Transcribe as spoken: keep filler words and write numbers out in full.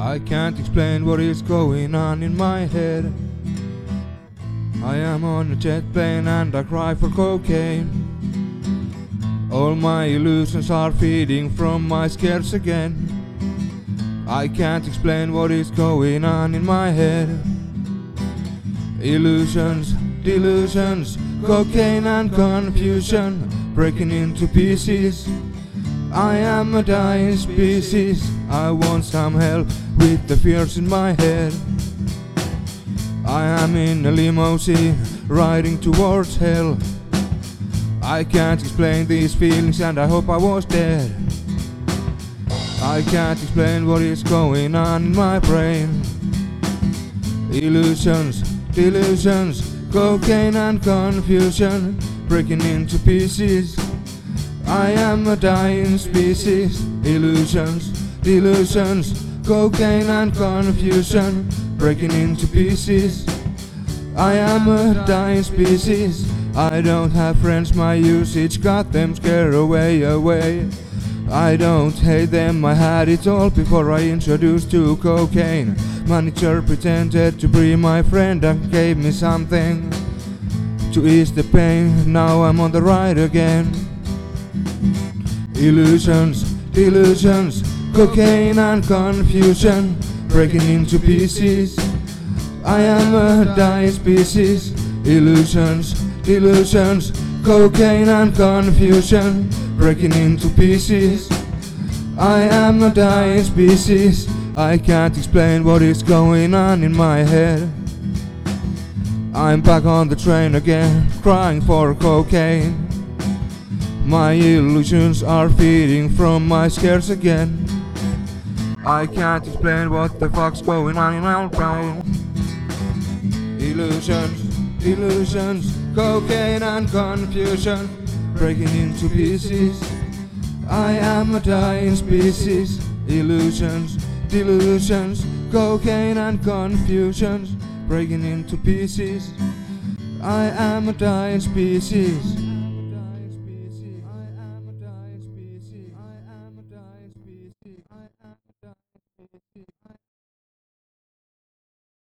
I can't explain what is going on in my head. I am on a jet plane and I cry for cocaine. All my illusions are feeding from my scares again. I can't explain what is going on in my head. Illusions, delusions, cocaine and confusion, breaking into pieces. I am a dying species. I want some help with the fears in my head. I am in a limousine, riding towards hell. I can't explain these feelings and I hope I was dead. I can't explain what is going on in my brain. Illusions, delusions, cocaine and confusion, breaking into pieces. I am a dying species. Illusions, delusions, cocaine and confusion, breaking into pieces. I am a dying species. I don't have friends, my usage got them scared away, away. I don't hate them, I had it all before I introduced to cocaine. Manager pretended to be my friend and gave me something to ease the pain. Now I'm on the ride again. Illusions, delusions, cocaine and confusion, breaking into pieces. I am a dying species. Illusions, delusions, cocaine and confusion, breaking into pieces. I am a dying species. I can't explain what is going on in my head. I'm back on the train again, crying for cocaine. My illusions are feeding from my scares again. I can't explain what the fuck's going on in my brain. Illusions, illusions, cocaine and confusion, breaking into pieces. I am a dying species. Illusions, delusions, cocaine and confusions, breaking into pieces. I am a dying species.